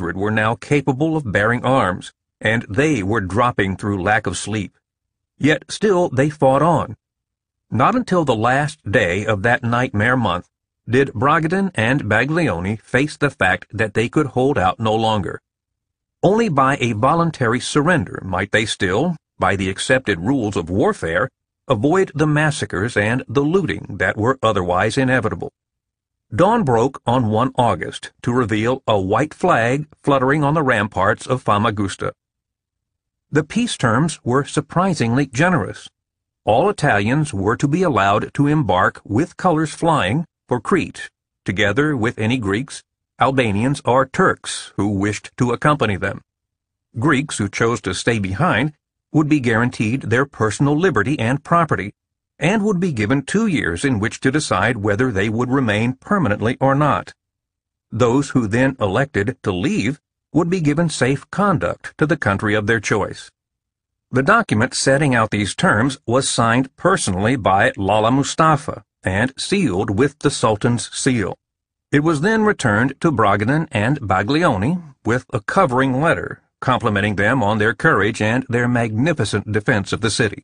100 were now capable of bearing arms, and they were dropping through lack of sleep. Yet still they fought on. Not until the last day of that nightmare month did Bragadin and Baglioni face the fact that they could hold out no longer. Only by a voluntary surrender might they still, by the accepted rules of warfare, avoid the massacres and the looting that were otherwise inevitable. Dawn broke on 1 August to reveal a white flag fluttering on the ramparts of Famagusta. The peace terms were surprisingly generous. All Italians were to be allowed to embark with colors flying for Crete, together with any Greeks, Albanians, or Turks who wished to accompany them. Greeks who chose to stay behind would be guaranteed their personal liberty and property, and would be given 2 years in which to decide whether they would remain permanently or not. Those who then elected to leave would be given safe conduct to the country of their choice. The document setting out these terms was signed personally by Lala Mustafa and sealed with the Sultan's seal. It was then returned to Bragadin and Baglioni with a covering letter complimenting them on their courage and their magnificent defense of the city.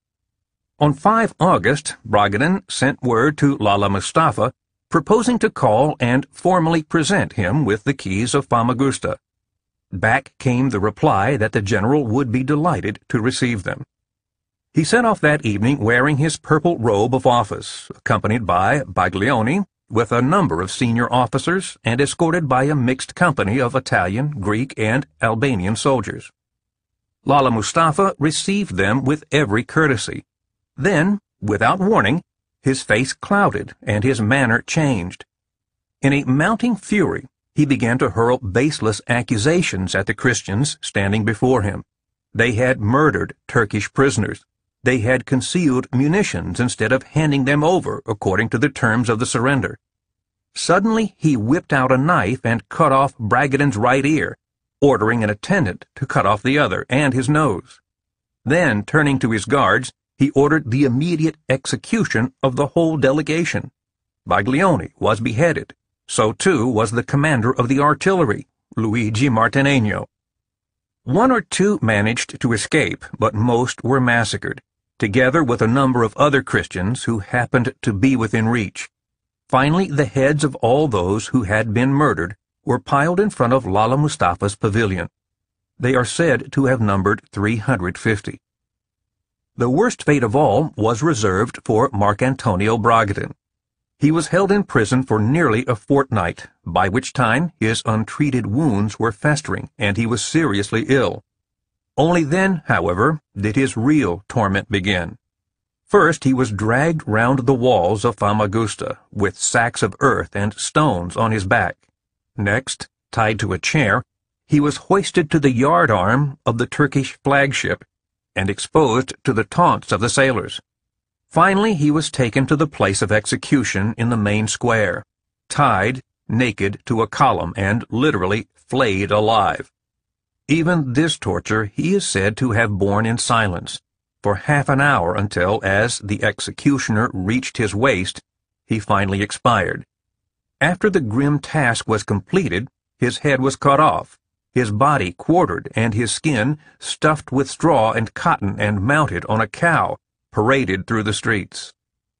On 5 August, Bragadin sent word to Lala Mustafa proposing to call and formally present him with the keys of Famagusta. Back came the reply that the general would be delighted to receive them. He set off that evening wearing his purple robe of office, accompanied by Baglioni, with a number of senior officers and escorted by a mixed company of Italian, Greek, and Albanian soldiers. Lala Mustafa received them with every courtesy. Then, without warning, his face clouded and his manner changed. In a mounting fury, he began to hurl baseless accusations at the Christians standing before him. They had murdered Turkish prisoners. They had concealed munitions instead of handing them over according to the terms of the surrender. Suddenly he whipped out a knife and cut off Bragadin's right ear, ordering an attendant to cut off the other and his nose. Then, turning to his guards, he ordered the immediate execution of the whole delegation. Baglioni was beheaded. So too was the commander of the artillery, Luigi Martinegno. 1 or 2 managed to escape, but most were massacred, together with a number of other Christians who happened to be within reach. Finally, the heads of all those who had been murdered were piled in front of Lala Mustafa's pavilion. They are said to have numbered 350. The worst fate of all was reserved for Marcantonio Bragadin. He was held in prison for nearly a fortnight, by which time his untreated wounds were festering and he was seriously ill. Only then, however, did his real torment begin. First he was dragged round the walls of Famagusta, with sacks of earth and stones on his back. Next, tied to a chair, he was hoisted to the yardarm of the Turkish flagship and exposed to the taunts of the sailors. Finally, he was taken to the place of execution in the main square, tied, naked, to a column and literally flayed alive. Even this torture he is said to have borne in silence, for half an hour until, as the executioner reached his waist, he finally expired. After the grim task was completed, his head was cut off, his body quartered, and his skin, stuffed with straw and cotton and mounted on a cow, paraded through the streets.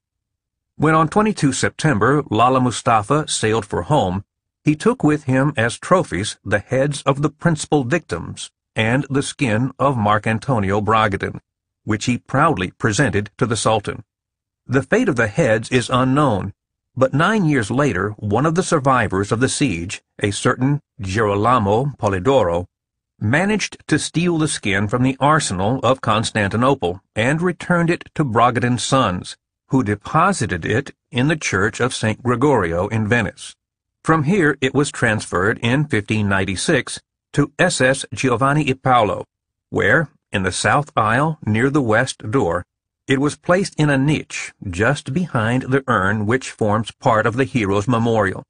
When on 22 September Lala Mustafa sailed for home, he took with him as trophies the heads of the principal victims and the skin of Marcantonio Bragadin, which he proudly presented to the Sultan. The fate of the heads is unknown, but 9 years later one of the survivors of the siege, a certain Girolamo Polidoro, managed to steal the skin from the arsenal of Constantinople and returned it to Bragadin's sons, who deposited it in the church of St. Gregorio in Venice. From here it was transferred in 1596 to SS Giovanni e Paolo, where, in the south aisle near the west door, it was placed in a niche just behind the urn which forms part of the hero's memorial.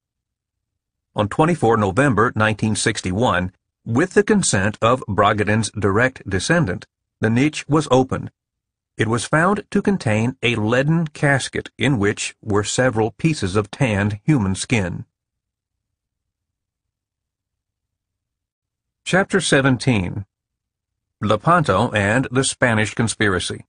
On 24 November 1961, with the consent of Bragadin's direct descendant, the niche was opened. It was found to contain a leaden casket in which were several pieces of tanned human skin. Chapter 17. Lepanto and the Spanish Conspiracy.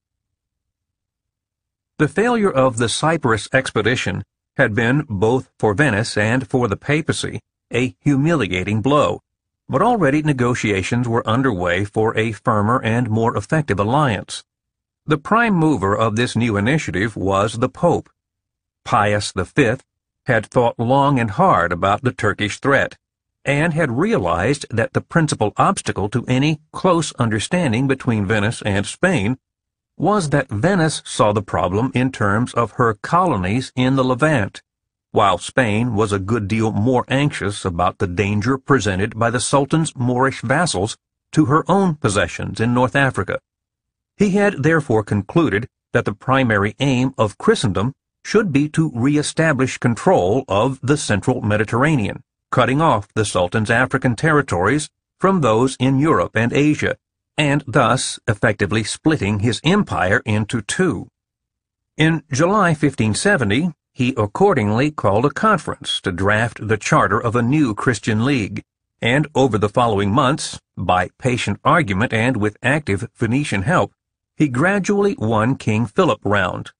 The failure of the Cyprus expedition had been, both for Venice and for the papacy, a humiliating blow, but already negotiations were underway for a firmer and more effective alliance. The prime mover of this new initiative was the Pope. Pius V had thought long and hard about the Turkish threat, and had realized that the principal obstacle to any close understanding between Venice and Spain was that Venice saw the problem in terms of her colonies in the Levant, while Spain was a good deal more anxious about the danger presented by the Sultan's Moorish vassals to her own possessions in North Africa. He had therefore concluded that the primary aim of Christendom should be to re-establish control of the central Mediterranean, cutting off the Sultan's African territories from those in Europe and Asia, and thus effectively splitting his empire into two. In July 1570, he accordingly called a conference to draft the charter of a new Christian league, and over the following months, by patient argument and with active Venetian help, he gradually won King Philip round.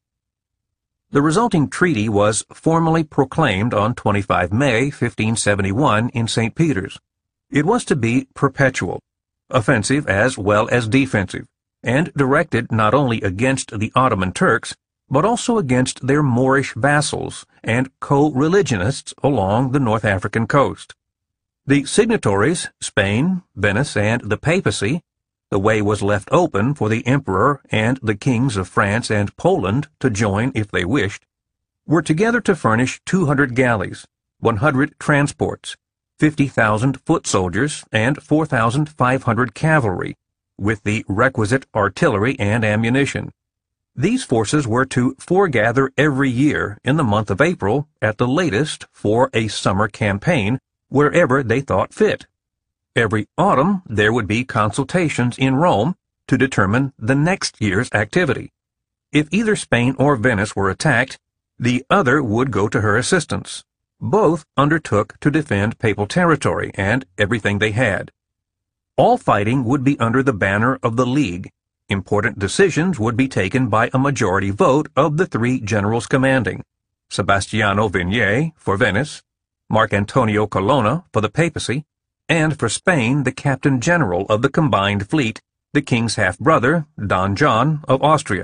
The resulting treaty was formally proclaimed on 25 May 1571 in St. Peter's. It was to be perpetual, offensive as well as defensive, and directed not only against the Ottoman Turks, but also against their Moorish vassals and co-religionists along the North African coast. The signatories, Spain, Venice, and the papacy, the way was left open for the emperor and the kings of France and Poland to join if they wished, were together to furnish 200 galleys, 100 transports, 50,000 foot soldiers, and 4,500 cavalry, with the requisite artillery and ammunition. These forces were to foregather every year in the month of April at the latest for a summer campaign wherever they thought fit. Every autumn there would be consultations in Rome to determine the next year's activity. If either Spain or Venice were attacked, the other would go to her assistance. Both undertook to defend papal territory and everything they had. All fighting would be under the banner of the League. Important decisions would be taken by a majority vote of the three generals commanding: Sebastiano Vignier for Venice, Marcantonio Colonna for the papacy, and for Spain the captain general of the combined fleet, the king's half-brother, Don John of Austria.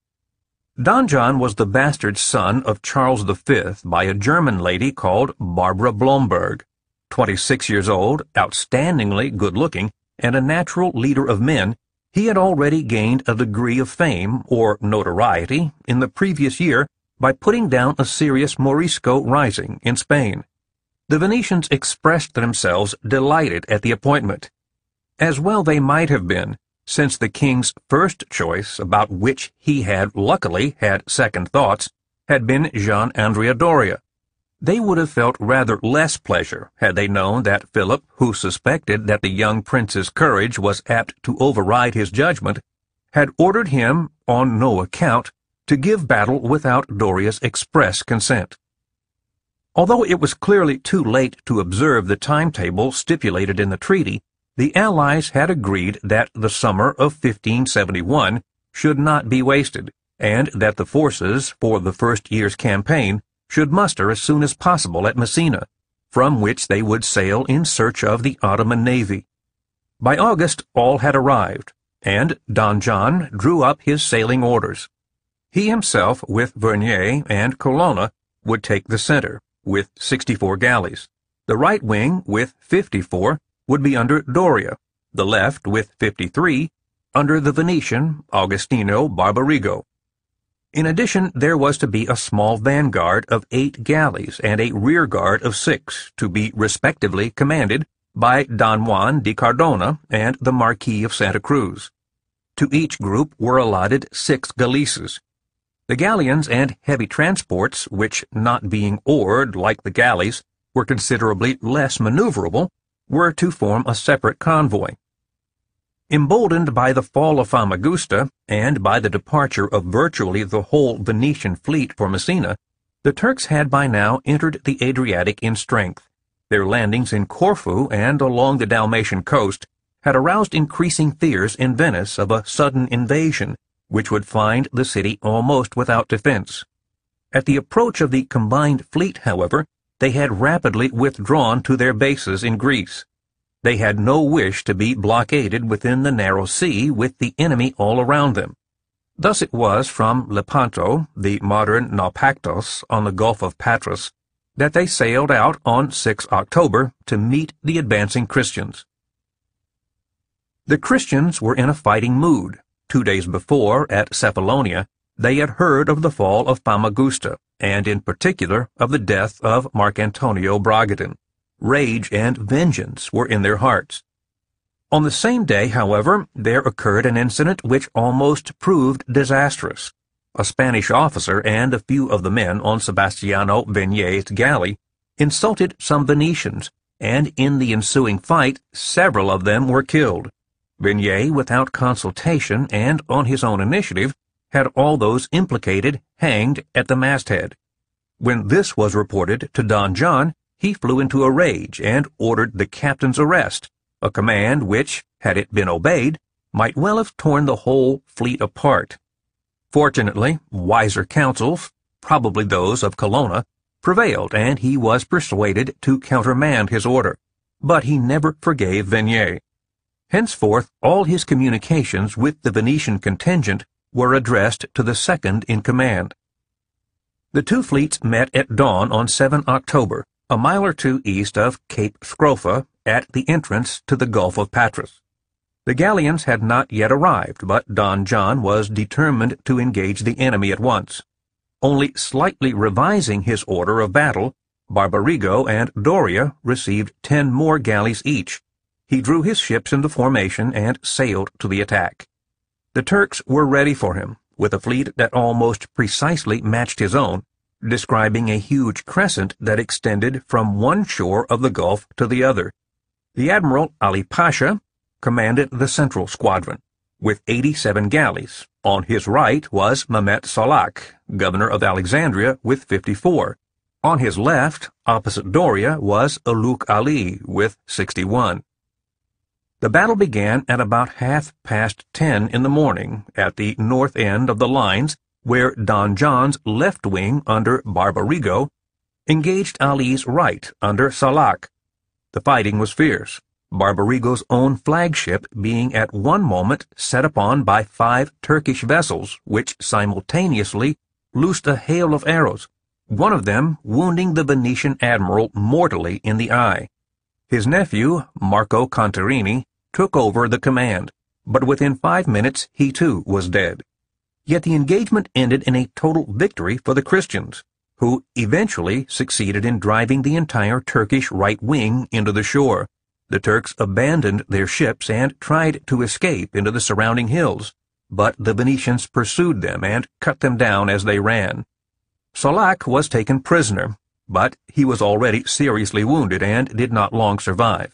Don John was the bastard son of Charles V by a German lady called Barbara Blomberg. 26 years old, outstandingly good-looking, and a natural leader of men, he had already gained a degree of fame, or notoriety, in the previous year by putting down a serious Morisco rising in Spain. The Venetians expressed themselves delighted at the appointment. As well they might have been, since the king's first choice, about which he had luckily had second thoughts, had been Jean Andrea Doria. They would have felt rather less pleasure had they known that Philip, who suspected that the young prince's courage was apt to override his judgment, had ordered him, on no account, to give battle without Doria's express consent. Although it was clearly too late to observe the timetable stipulated in the treaty, the Allies had agreed that the summer of 1571 should not be wasted, and that the forces for the first year's campaign should muster as soon as possible at Messina, from which they would sail in search of the Ottoman navy. By August all had arrived, and Don John drew up his sailing orders. He himself, with Vernier and Colonna, would take the center, with 64 galleys. The right wing, with 54, would be under Doria, the left, with 53, under the Venetian Agostino Barbarigo. In addition, there was to be a small vanguard of 8 galleys and a rear guard of 6, to be respectively commanded by Don Juan de Cardona and the Marquis of Santa Cruz. To each group were allotted 6 galeases. The galleons and heavy transports, which, not being oared like the galleys, were considerably less maneuverable, were to form a separate convoy. Emboldened by the fall of Famagusta and by the departure of virtually the whole Venetian fleet for Messina, the Turks had by now entered the Adriatic in strength, Their landings in Corfu and along the Dalmatian coast had aroused increasing fears in Venice of a sudden invasion, which would find the city almost without defense. At the approach of the combined fleet, however, they had rapidly withdrawn to their bases in Greece. They had no wish to be blockaded within the narrow sea with the enemy all around them. Thus it was from Lepanto, the modern Naupactos on the Gulf of Patras, that they sailed out on 6 October to meet the advancing Christians. The Christians were in a fighting mood. 2 days before, at Cephalonia, they had heard of the fall of Famagusta, and in particular of the death of Marcantonio Bragadin. Rage and vengeance were in their hearts. On the same day, however, there occurred an incident which almost proved disastrous. A Spanish officer and a few of the men on Sebastiano Venier's galley insulted some Venetians, and in the ensuing fight several of them were killed. Venier, without consultation and on his own initiative, had all those implicated hanged at the masthead. When this was reported to Don John, he flew into a rage and ordered the captain's arrest, a command which, had it been obeyed, might well have torn the whole fleet apart. Fortunately, wiser counsels, probably those of Colonna, prevailed, and he was persuaded to countermand his order. But he never forgave Venier. Henceforth, all his communications with the Venetian contingent were addressed to the second in command. The two fleets met at dawn on 7 October, a mile or two east of Cape Scrofa, at the entrance to the Gulf of Patras. The galleons had not yet arrived, but Don John was determined to engage the enemy at once. Only slightly revising his order of battle, Barbarigo and Doria received 10 more galleys each. He drew his ships into formation and sailed to the attack. The Turks were ready for him, with a fleet that almost precisely matched his own, describing a huge crescent that extended from one shore of the Gulf to the other. The Admiral Ali Pasha commanded the central squadron, with 87 galleys. On his right was Mehmet Salak, governor of Alexandria, with 54. On his left, opposite Doria, was Uluk Ali, with 61. The battle began at about 10:30 in the morning, at the north end of the lines, where Don John's left wing under Barbarigo engaged Ali's right under Salak. The fighting was fierce, Barbarigo's own flagship being at one moment set upon by 5 Turkish vessels, which simultaneously loosed a hail of arrows, one of them wounding the Venetian admiral mortally in the eye. His nephew, Marco Contarini, took over the command, but within 5 minutes he too was dead. Yet the engagement ended in a total victory for the Christians, who eventually succeeded in driving the entire Turkish right wing into the shore. The Turks abandoned their ships and tried to escape into the surrounding hills, but the Venetians pursued them and cut them down as they ran. Salak was taken prisoner, but he was already seriously wounded and did not long survive.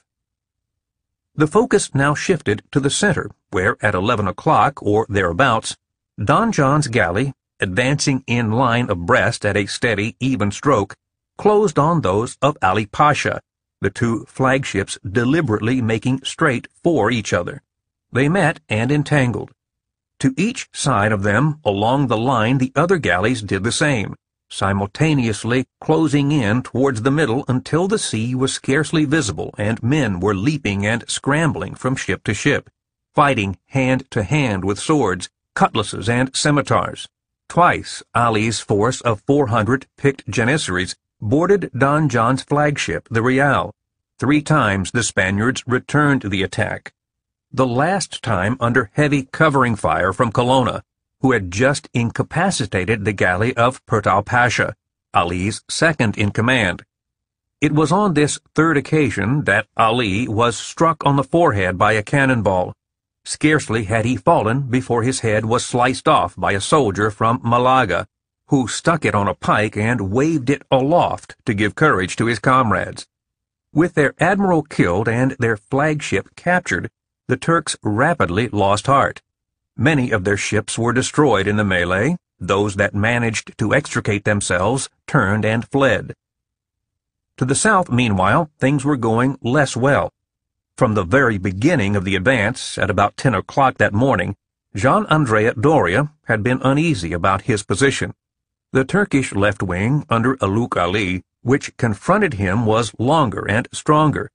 The focus now shifted to the center, where at 11 o'clock or thereabouts, Don John's galley, advancing in line abreast at a steady, even stroke, closed on those of Ali Pasha, the two flagships deliberately making straight for each other. They met and entangled. To each side of them, along the line, the other galleys did the same, simultaneously closing in towards the middle until the sea was scarcely visible and men were leaping and scrambling from ship to ship, fighting hand to hand with swords, cutlasses, and scimitars. Twice Ali's force of 400 picked janissaries boarded Don John's flagship, the Real. 3 times the Spaniards returned the attack, the last time under heavy covering fire from Colonna, who had just incapacitated the galley of Pertal Pasha, Ali's second in command. It was on this third occasion that Ali was struck on the forehead by a cannonball. Scarcely had he fallen before his head was sliced off by a soldier from Malaga, who stuck it on a pike and waved it aloft to give courage to his comrades. With their admiral killed and their flagship captured, the Turks rapidly lost heart. Many of their ships were destroyed in the melee. Those that managed to extricate themselves turned and fled. To the south, meanwhile, things were going less well. From the very beginning of the advance, at about 10 o'clock that morning, Gian Andrea Doria had been uneasy about his position. The Turkish left wing, under Aluk Ali, which confronted him, was longer and stronger,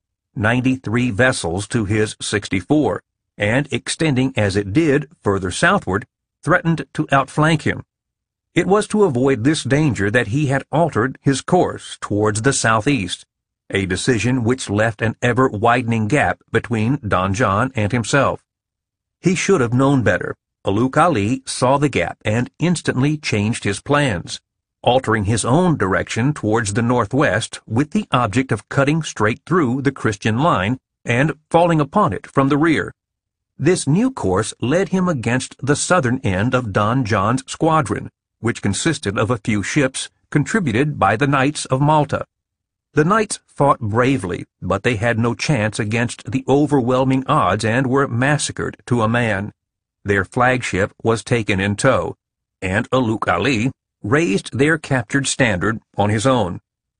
93 vessels to his 64, and extending as it did further southward, threatened to outflank him. It was to avoid this danger that he had altered his course towards the southeast, a decision which left an ever-widening gap between Don John and himself. He should have known better. Aluk Ali saw the gap and instantly changed his plans, altering his own direction towards the northwest with the object of cutting straight through the Christian line and falling upon it from the rear. This new course led him against the southern end of Don John's squadron, which consisted of a few ships contributed by the Knights of Malta. The Knights fought bravely, but they had no chance against the overwhelming odds and were massacred to a man. Their flagship was taken in tow, and Aluk Ali raised their captured standard on his own.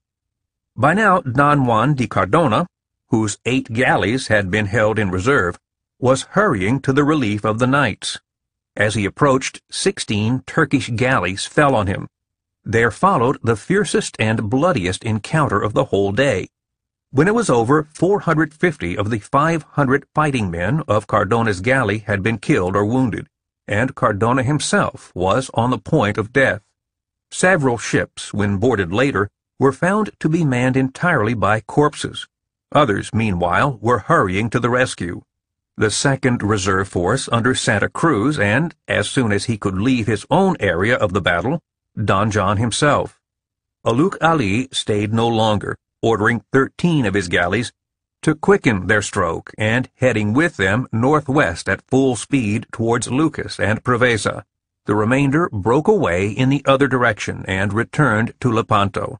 By now, Don Juan de Cardona, whose 8 galleys had been held in reserve, was hurrying to the relief of the Knights. As he approached, 16 Turkish galleys fell on him. There followed the fiercest and bloodiest encounter of the whole day. When it was over, 450 of the 500 fighting men of Cardona's galley had been killed or wounded, and Cardona himself was on the point of death. Several ships, when boarded later, were found to be manned entirely by corpses. Others, meanwhile, were hurrying to the rescue. The 2nd Reserve Force under Santa Cruz, and, as soon as he could leave his own area of the battle, Don John himself. Aluk Ali stayed no longer, ordering 13 of his galleys to quicken their stroke and heading with them northwest at full speed towards Lucas and Preveza. The remainder broke away in the other direction and returned to Lepanto.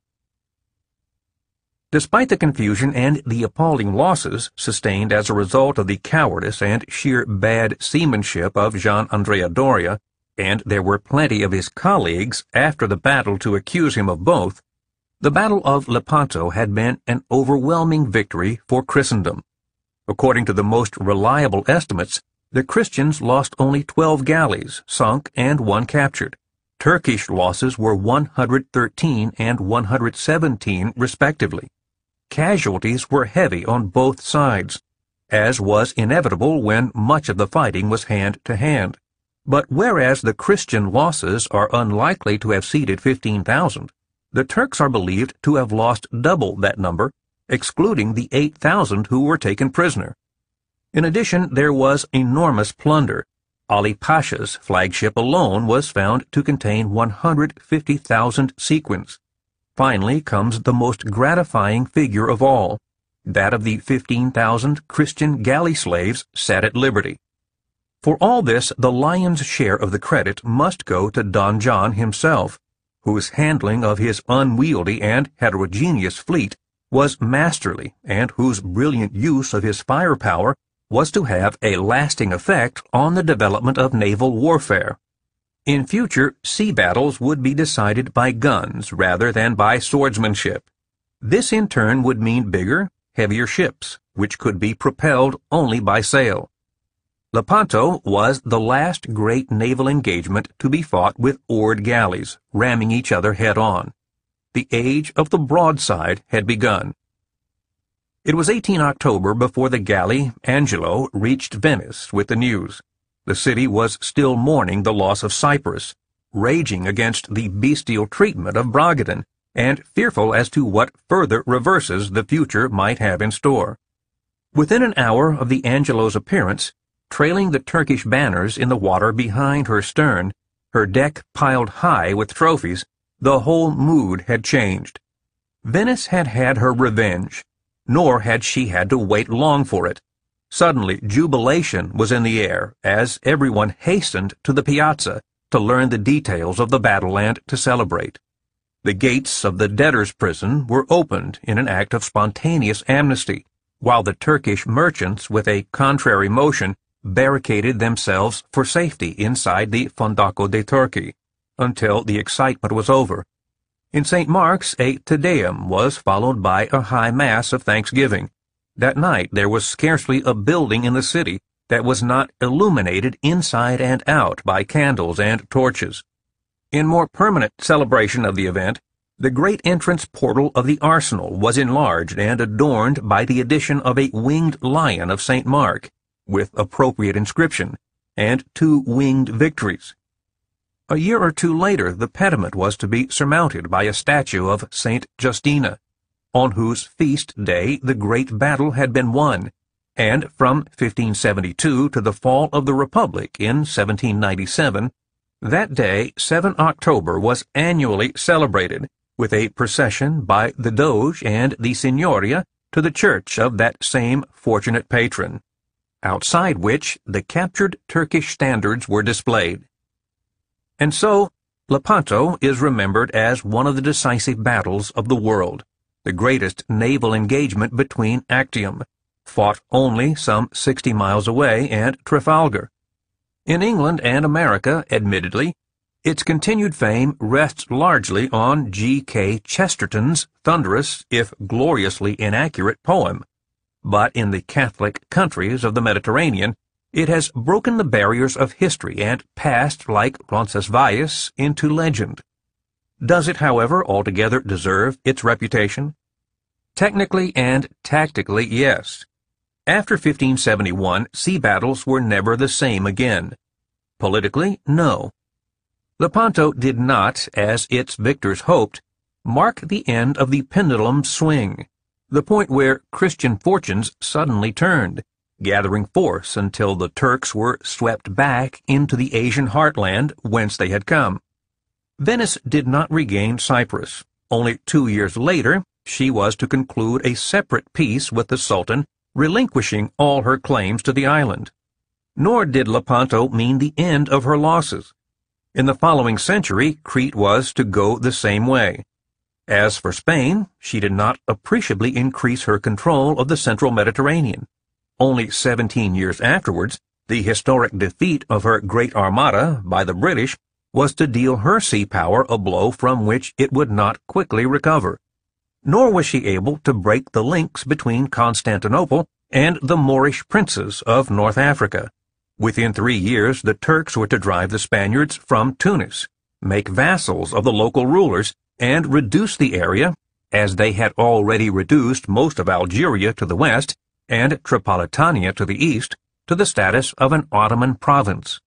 Despite the confusion and the appalling losses sustained as a result of the cowardice and sheer bad seamanship of Gian Andrea Doria, and there were plenty of his colleagues after the battle to accuse him of both, the Battle of Lepanto had been an overwhelming victory for Christendom. According to the most reliable estimates, the Christians lost only 12 galleys, sunk and 1 captured. Turkish losses were 113 and 117 respectively. Casualties were heavy on both sides, as was inevitable when much of the fighting was hand-to-hand. But whereas the Christian losses are unlikely to have exceeded 15,000, the Turks are believed to have lost double that number, excluding the 8,000 who were taken prisoner. In addition, there was enormous plunder. Ali Pasha's flagship alone was found to contain 150,000 sequins. Finally comes the most gratifying figure of all, that of the 15,000 Christian galley slaves set at liberty. For all this, the lion's share of the credit must go to Don John himself, whose handling of his unwieldy and heterogeneous fleet was masterly, and whose brilliant use of his firepower was to have a lasting effect on the development of naval warfare. In future, sea battles would be decided by guns rather than by swordsmanship. This in turn would mean bigger, heavier ships, which could be propelled only by sail. Lepanto was the last great naval engagement to be fought with oared galleys, ramming each other head-on. The age of the broadside had begun. It was 18 October before the galley Angelo reached Venice with the news. The city was still mourning the loss of Cyprus, raging against the bestial treatment of Bragadin, and fearful as to what further reverses the future might have in store. Within an hour of the Angelo's appearance, trailing the Turkish banners in the water behind her stern, her deck piled high with trophies, the whole mood had changed. Venice had had her revenge, nor had she had to wait long for it. Suddenly, jubilation was in the air as everyone hastened to the piazza to learn the details of the battle and to celebrate. The gates of the debtors' prison were opened in an act of spontaneous amnesty, while the Turkish merchants, with a contrary motion, barricaded themselves for safety inside the Fondaco dei Turchi, until the excitement was over. In St. Mark's, a Te Deum was followed by a high mass of thanksgiving. That night there was scarcely a building in the city that was not illuminated inside and out by candles and torches. In more permanent celebration of the event, the great entrance portal of the arsenal was enlarged and adorned by the addition of a winged lion of St. Mark, with appropriate inscription, and 2 winged victories. A year or 2 later, the pediment was to be surmounted by a statue of St. Justina, on whose feast day the great battle had been won, and from 1572 to the fall of the Republic in 1797, that day, 7 October, was annually celebrated, with a procession by the Doge and the Signoria to the church of that same fortunate patron, outside which the captured Turkish standards were displayed. And so, Lepanto is remembered as one of the decisive battles of the world, the greatest naval engagement between Actium, fought only some 60 miles away, and Trafalgar. In England and America, admittedly, its continued fame rests largely on G.K. Chesterton's thunderous, if gloriously inaccurate, poem. But in the Catholic countries of the Mediterranean, it has broken the barriers of history and passed, like Roncesvalles, into legend. Does it, however, altogether deserve its reputation? Technically and tactically, yes. After 1571, sea battles were never the same again. Politically, no. Lepanto did not, as its victors hoped, mark the end of the pendulum's swing, the point where Christian fortunes suddenly turned, gathering force until the Turks were swept back into the Asian heartland whence they had come. Venice did not regain Cyprus. Only 2 years later, she was to conclude a separate peace with the Sultan, relinquishing all her claims to the island. Nor did Lepanto mean the end of her losses. In the following century, Crete was to go the same way. As for Spain, she did not appreciably increase her control of the central Mediterranean. Only 17 years afterwards, the historic defeat of her Great Armada by the British was to deal her sea power a blow from which it would not quickly recover. Nor was she able to break the links between Constantinople and the Moorish princes of North Africa. Within 3 years, the Turks were to drive the Spaniards from Tunis, make vassals of the local rulers, and reduce the area, as they had already reduced most of Algeria to the west and Tripolitania to the east, to the status of an Ottoman province.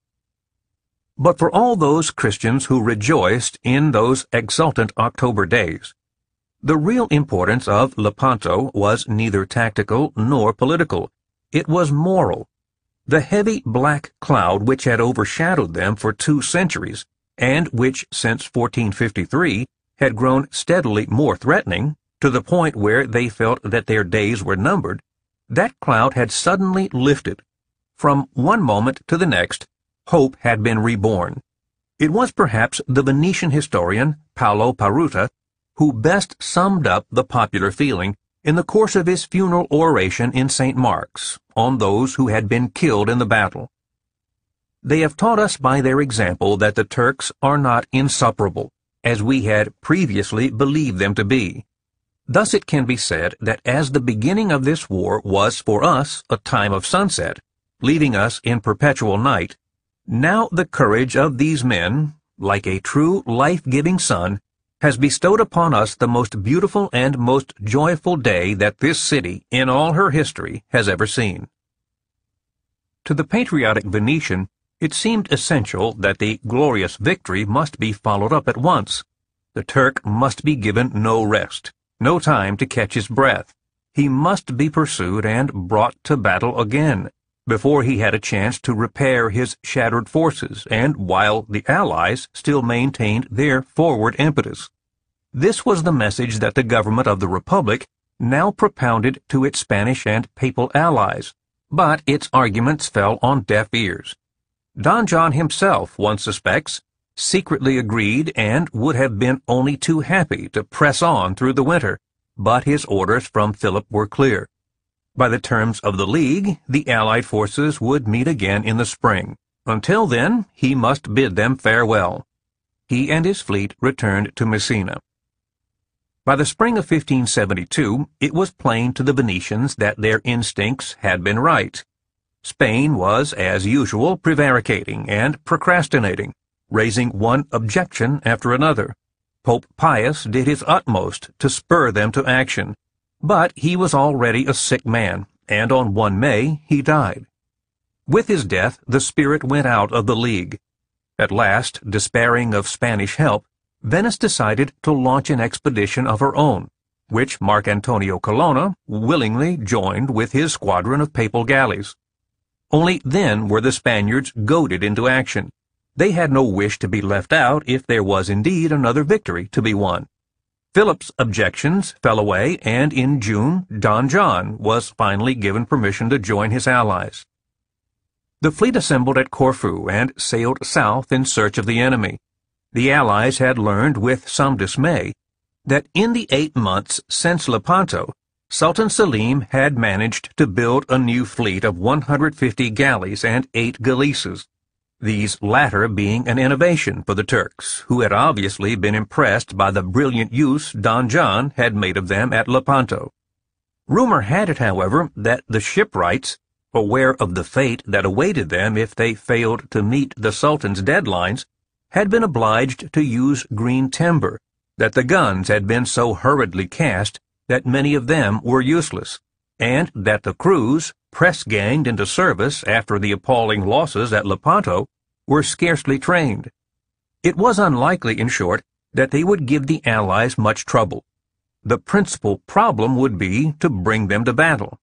But for all those Christians who rejoiced in those exultant October days, the real importance of Lepanto was neither tactical nor political. It was moral. The heavy black cloud which had overshadowed them for 2 centuries, and which since 1453 had grown steadily more threatening, to the point where they felt that their days were numbered, that cloud had suddenly lifted. From one moment to the next, hope had been reborn. It was perhaps the Venetian historian Paolo Paruta who best summed up the popular feeling in the course of his funeral oration in St. Mark's on those who had been killed in the battle. They have taught us by their example that the Turks are not insuperable, as we had previously believed them to be. Thus it can be said that as the beginning of this war was for us a time of sunset, leaving us in perpetual night, now the courage of these men, like a true life-giving sun, has bestowed upon us the most beautiful and most joyful day that this city, in all her history, has ever seen. To the patriotic Venetian, it seemed essential that the glorious victory must be followed up at once. The Turk must be given no rest, no time to catch his breath. He must be pursued and brought to battle again, before he had a chance to repair his shattered forces, and while the Allies still maintained their forward impetus. This was the message that the government of the Republic now propounded to its Spanish and Papal allies, but its arguments fell on deaf ears. Don John himself, one suspects, secretly agreed and would have been only too happy to press on through the winter, but his orders from Philip were clear. By the terms of the League, the Allied forces would meet again in the spring. Until then, he must bid them farewell. He and his fleet returned to Messina. By the spring of 1572, it was plain to the Venetians that their instincts had been right. Spain was, as usual, prevaricating and procrastinating, raising one objection after another. Pope Pius did his utmost to spur them to action, but he was already a sick man, and on 1 May he died. With his death, the spirit went out of the League. At last, despairing of Spanish help, Venice decided to launch an expedition of her own, which Marc Antonio Colonna willingly joined with his squadron of papal galleys. Only then were the Spaniards goaded into action. They had no wish to be left out if there was indeed another victory to be won. Philip's objections fell away, and in June, Don John was finally given permission to join his allies. The fleet assembled at Corfu and sailed south in search of the enemy. The Allies had learned with some dismay that in the 8 months since Lepanto, Sultan Selim had managed to build a new fleet of 150 galleys and 8 galeases, these latter being an innovation for the Turks, who had obviously been impressed by the brilliant use Don John had made of them at Lepanto. Rumor had it, however, that the shipwrights, aware of the fate that awaited them if they failed to meet the Sultan's deadlines, had been obliged to use green timber, that the guns had been so hurriedly cast that many of them were useless, and that the crews, press-ganged into service after the appalling losses at Lepanto, were scarcely trained. It was unlikely, in short, that they would give the Allies much trouble. The principal problem would be to bring them to battle.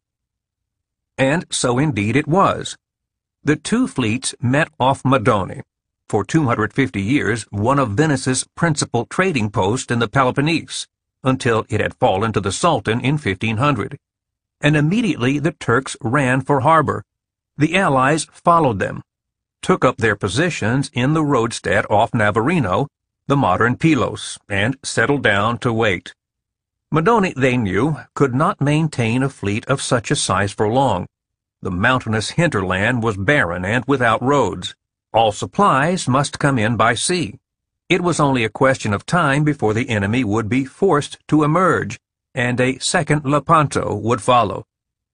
And so indeed it was. The two fleets met off Modone, for 250 years one of Venice's principal trading posts in the Peloponnese, until it had fallen to the Sultan in 1500. And immediately the Turks ran for harbor. The Allies followed them, took up their positions in the roadstead off Navarino, the modern Pylos, and settled down to wait. Modone, they knew, could not maintain a fleet of such a size for long. The mountainous hinterland was barren and without roads. All supplies must come in by sea. It was only a question of time before the enemy would be forced to emerge, and a second Lepanto would follow.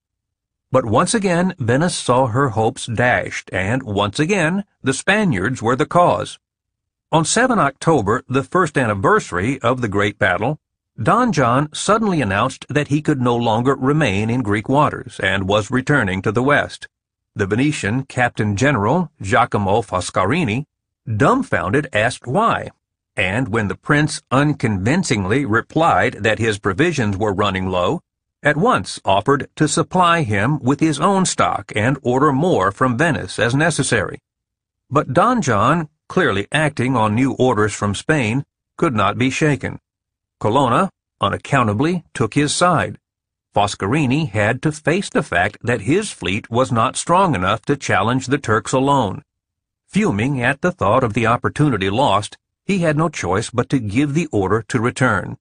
But once again Venice saw her hopes dashed, and once again the Spaniards were the cause. On 7 October, the first anniversary of the great battle, Don John suddenly announced that he could no longer remain in Greek waters, and was returning to the west. The Venetian Captain-General, Giacomo Foscarini, dumbfounded, asked why, and when the prince unconvincingly replied that his provisions were running low, at once offered to supply him with his own stock and order more from Venice as necessary. But Don John, clearly acting on new orders from Spain, could not be shaken. Colonna, unaccountably, took his side. Foscarini had to face the fact that his fleet was not strong enough to challenge the Turks alone. Fuming at the thought of the opportunity lost, he had no choice but to give the order to return.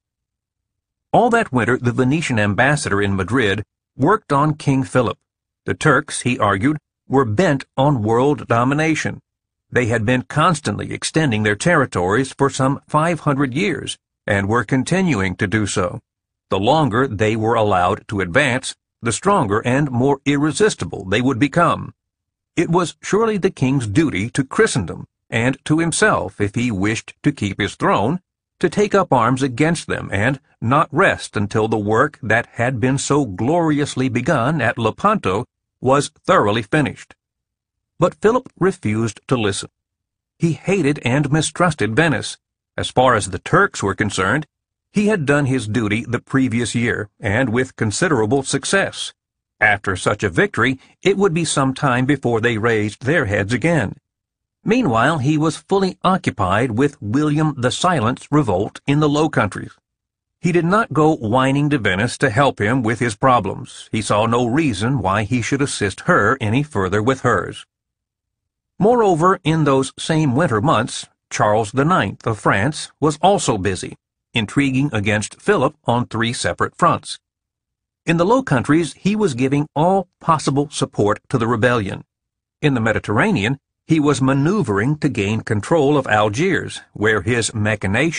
All that winter the Venetian ambassador in Madrid worked on King Philip. The Turks, he argued, were bent on world domination. They had been constantly extending their territories for some 500 years, and were continuing to do so. The longer they were allowed to advance, the stronger and more irresistible they would become. It was surely the king's duty to Christendom, and to himself, if he wished to keep his throne, to take up arms against them and not rest until the work that had been so gloriously begun at Lepanto was thoroughly finished. But Philip refused to listen. He hated and mistrusted Venice. As far as the Turks were concerned, he had done his duty the previous year, and with considerable success. After such a victory, it would be some time before they raised their heads again. Meanwhile, he was fully occupied with William the Silent's revolt in the Low Countries. He did not go whining to Venice to help him with his problems. He saw no reason why he should assist her any further with hers. Moreover, in those same winter months, Charles IX of France was also busy, intriguing against Philip on 3 separate fronts. In the Low Countries, he was giving all possible support to the rebellion. In the Mediterranean, he was maneuvering to gain control of Algiers, where his machinations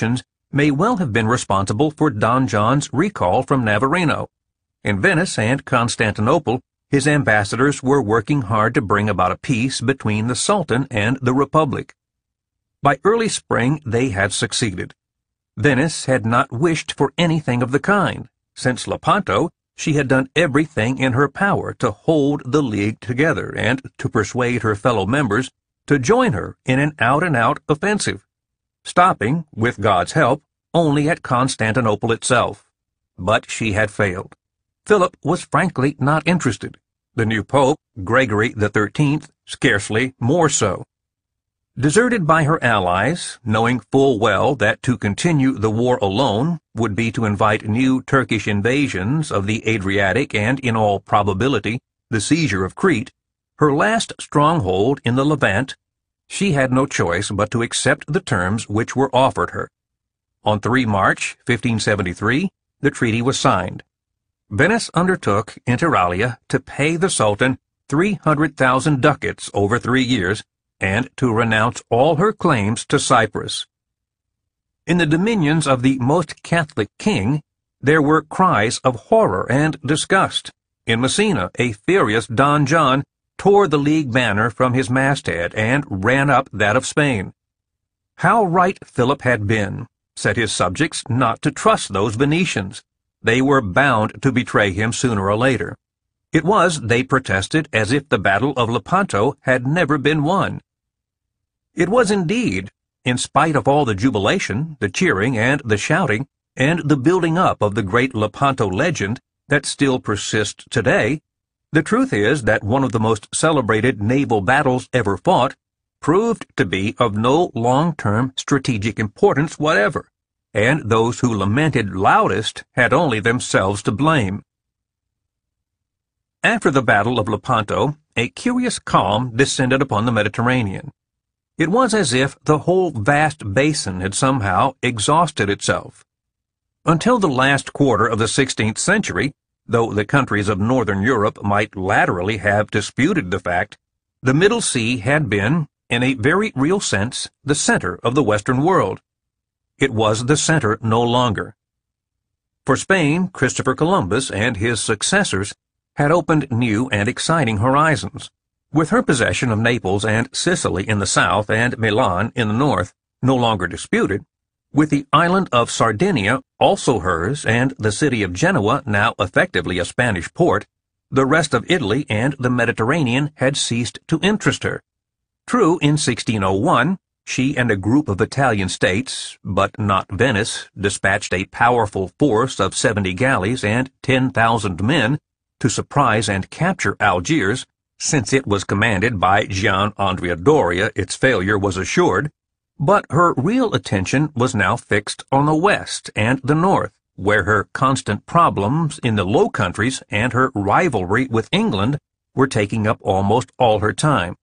may well have been responsible for Don John's recall from Navarino. In Venice and Constantinople, his ambassadors were working hard to bring about a peace between the Sultan and the Republic. By early spring, they had succeeded. Venice had not wished for anything of the kind. Since Lepanto, she had done everything in her power to hold the League together and to persuade her fellow members to join her in an out-and-out offensive, stopping, with God's help, only at Constantinople itself. But she had failed. Philip was frankly not interested. The new pope, Gregory XIII, scarcely more so. Deserted by her allies, knowing full well that to continue the war alone would be to invite new Turkish invasions of the Adriatic and, in all probability, the seizure of Crete, her last stronghold in the Levant, she had no choice but to accept the terms which were offered her. On 3 March, 1573, the treaty was signed. Venice undertook, inter alia, to pay the Sultan 300,000 ducats over 3 years, and to renounce all her claims to Cyprus. In the dominions of the most Catholic king, there were cries of horror and disgust. In Messina, a furious Don John tore the League banner from his masthead and ran up that of Spain. How right Philip had been, said his subjects, not to trust those Venetians. They were bound to betray him sooner or later. It was, they protested, as if the Battle of Lepanto had never been won. It was indeed, in spite of all the jubilation, the cheering, and the shouting, and the building up of the great Lepanto legend that still persists today, the truth is that one of the most celebrated naval battles ever fought proved to be of no long-term strategic importance whatever, and those who lamented loudest had only themselves to blame. After the Battle of Lepanto, a curious calm descended upon the Mediterranean. It was as if the whole vast basin had somehow exhausted itself. Until the last quarter of the 16th century, though the countries of northern Europe might laterally have disputed the fact, the Middle Sea had been, in a very real sense, the center of the Western world. It was the center no longer. For Spain, Christopher Columbus and his successors had opened new and exciting horizons. With her possession of Naples and Sicily in the south and Milan in the north no longer disputed, with the island of Sardinia also hers and the city of Genoa now effectively a Spanish port, the rest of Italy and the Mediterranean had ceased to interest her. True, in 1601, she and a group of Italian states, but not Venice, dispatched a powerful force of 70 galleys and 10,000 men to surprise and capture Algiers. Since it was commanded by Gian Andrea Doria, its failure was assured, but her real attention was now fixed on the west and the north, where her constant problems in the Low Countries and her rivalry with England were taking up almost all her time.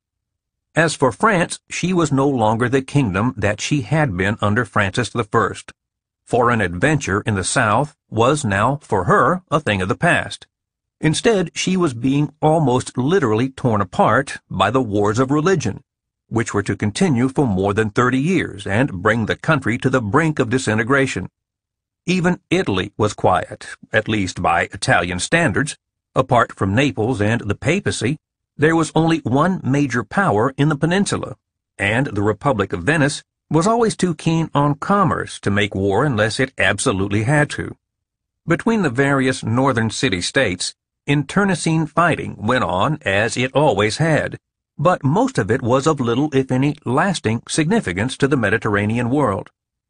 As for France, she was no longer the kingdom that she had been under Francis I. Foreign adventure in the south was now, for her, a thing of the past. Instead, she was being almost literally torn apart by the wars of religion, which were to continue for more than 30 years and bring the country to the brink of disintegration. Even Italy was quiet, at least by Italian standards. Apart from Naples and the papacy, there was only one major power in the peninsula, and the Republic of Venice was always too keen on commerce to make war unless it absolutely had to. Between the various northern city-states, internecine fighting went on as it always had, but most of it was of little, if any, lasting significance to the Mediterranean world.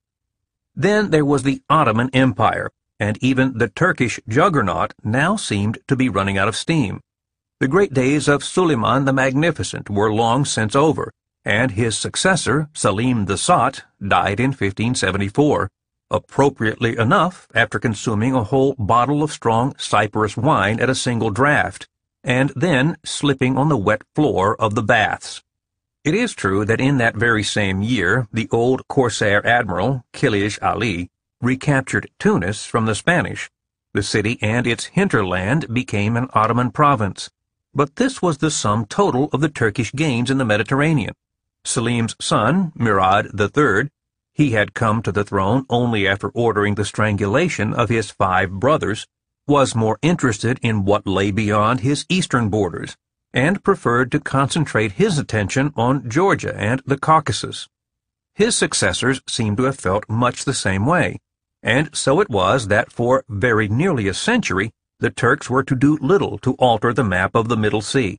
Then there was the Ottoman Empire, and even the Turkish juggernaut now seemed to be running out of steam. The great days of Suleiman the Magnificent were long since over, and his successor, Selim the Sot, died in 1574, appropriately enough after consuming a whole bottle of strong Cyprus wine at a single draught, and then slipping on the wet floor of the baths. It is true that in that very same year the old Corsair admiral, Kilij Ali, recaptured Tunis from the Spanish. The city and its hinterland became an Ottoman province. But this was the sum total of the Turkish gains in the Mediterranean. Selim's son, Murad III, he had come to the throne only after ordering the strangulation of his 5 brothers, was more interested in what lay beyond his eastern borders, and preferred to concentrate his attention on Georgia and the Caucasus. His successors seem to have felt much the same way, and so it was that for very nearly a century the Turks were to do little to alter the map of the Middle Sea.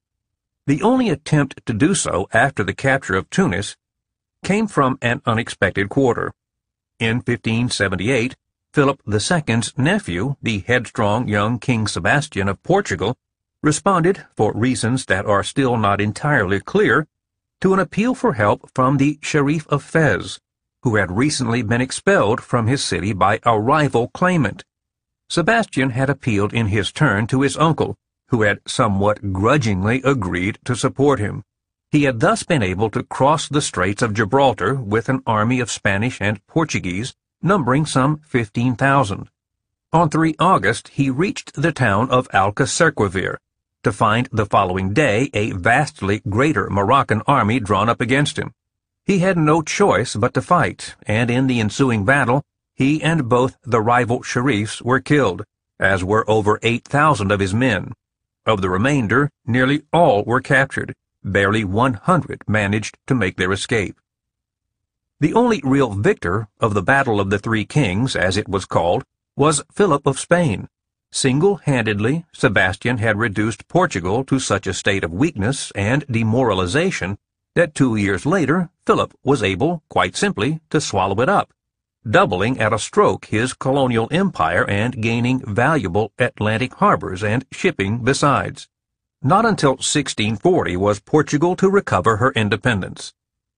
The only attempt to do so after the capture of Tunis came from an unexpected quarter. In 1578, Philip II's nephew, the headstrong young King Sebastian of Portugal, responded, for reasons that are still not entirely clear, to an appeal for help from the Sharif of Fez, who had recently been expelled from his city by a rival claimant. Sebastian had appealed in his turn to his uncle, who had somewhat grudgingly agreed to support him. He had thus been able to cross the Straits of Gibraltar with an army of Spanish and Portuguese, numbering some 15,000. On 3 August, he reached the town of Alcacerquivir, to find the following day a vastly greater Moroccan army drawn up against him. He had no choice but to fight, and in the ensuing battle, he and both the rival Sharifs were killed, as were over 8,000 of his men. Of the remainder, nearly all were captured. Barely 100 managed to make their escape. The only real victor of the Battle of the Three Kings, as it was called, was Philip of Spain. Single-handedly, Sebastian had reduced Portugal to such a state of weakness and demoralization that 2 years later Philip was able, quite simply, to swallow it up, doubling at a stroke his colonial empire and gaining valuable Atlantic harbors and shipping besides. Not until 1640 was Portugal to recover her independence.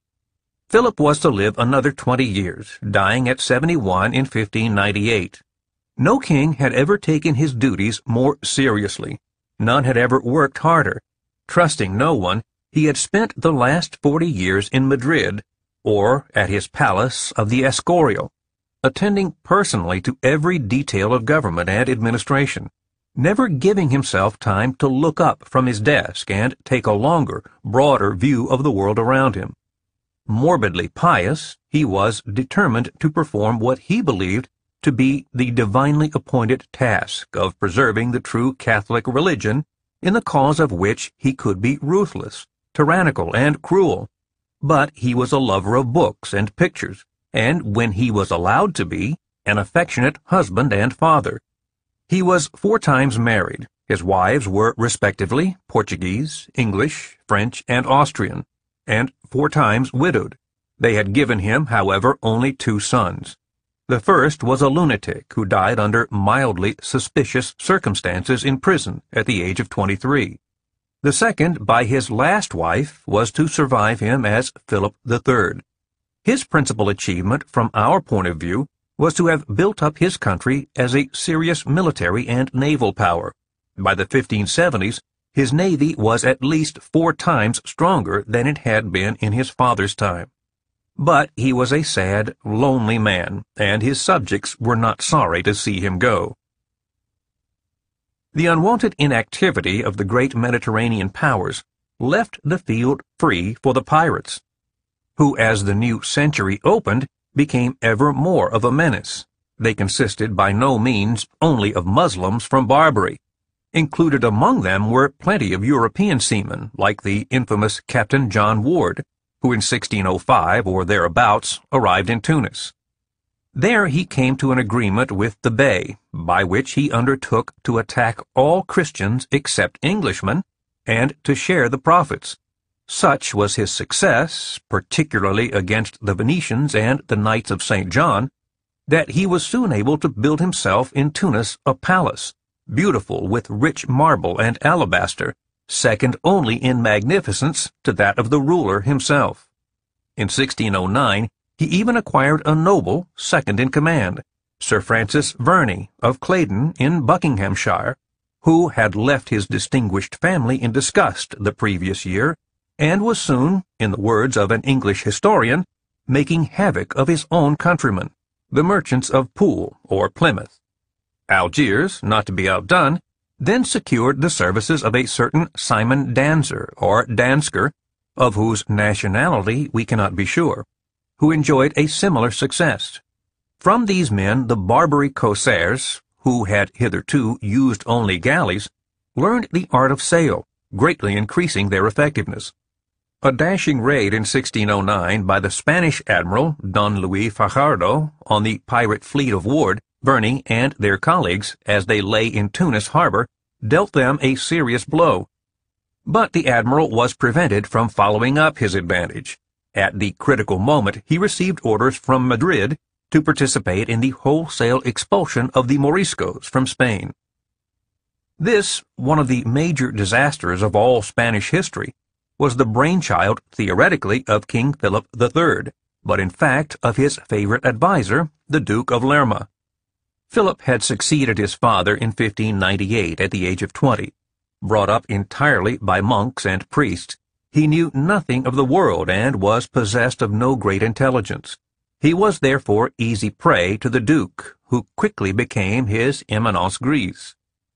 Philip was to live another 20 years, dying at 71 in 1598. No king had ever taken his duties more seriously. None had ever worked harder. Trusting no one, he had spent the last 40 years in Madrid, or at his palace of the Escorial, attending personally to every detail of government and administration, never giving himself time to look up from his desk and take a longer, broader view of the world around him. Morbidly pious, he was determined to perform what he believed to be the divinely appointed task of preserving the true Catholic religion, in the cause of which he could be ruthless, tyrannical, and cruel. But he was a lover of books and pictures, and, when he was allowed to be, an affectionate husband and father. He was 4 times married. His wives were respectively Portuguese, English, French, and Austrian, and 4 times widowed. They had given him, however, only 2 sons. The first was a lunatic who died under mildly suspicious circumstances in prison at the age of 23. The second, by his last wife, was to survive him as Philip III. His principal achievement, from our point of view, was to have built up his country as a serious military and naval power. By the 1570s, his navy was at least 4 times stronger than it had been in his father's time. But he was a sad, lonely man, and his subjects were not sorry to see him go. The unwonted inactivity of the great Mediterranean powers left the field free for the pirates, who, as the new century opened, became ever more of a menace. They consisted by no means only of Muslims from Barbary. Included among them were plenty of European seamen, like the infamous Captain John Ward, who in 1605 or thereabouts arrived in Tunis. There he came to an agreement with the Bey, by which he undertook to attack all Christians except Englishmen, and to share the profits. Such was his success, particularly against the Venetians and the Knights of St. John, that he was soon able to build himself in Tunis a palace, beautiful with rich marble and alabaster, second only in magnificence to that of the ruler himself. In 1609, he even acquired a noble second in command, Sir Francis Verney of Claydon in Buckinghamshire, who had left his distinguished family in disgust the previous year, and was soon, in the words of an English historian, making havoc of his own countrymen, the merchants of Poole or Plymouth. Algiers, not to be outdone, then secured the services of a certain Simon Danzer or Dansker, of whose nationality we cannot be sure, who enjoyed a similar success. From these men, the Barbary corsairs, who had hitherto used only galleys, learned the art of sail, greatly increasing their effectiveness. A dashing raid in 1609 by the Spanish admiral Don Luis Fajardo on the pirate fleet of Ward, Burney, and their colleagues as they lay in Tunis harbor dealt them a serious blow. But the admiral was prevented from following up his advantage. At the critical moment, he received orders from Madrid to participate in the wholesale expulsion of the Moriscos from Spain. This, one of the major disasters of all Spanish history, was the brainchild, theoretically, of King Philip III, but in fact of his favorite adviser, the Duke of Lerma. Philip had succeeded his father in 1598 at the age of 20. Brought up entirely by monks and priests, he knew nothing of the world and was possessed of no great intelligence. He was therefore easy prey to the Duke, who quickly became his Eminence Grise.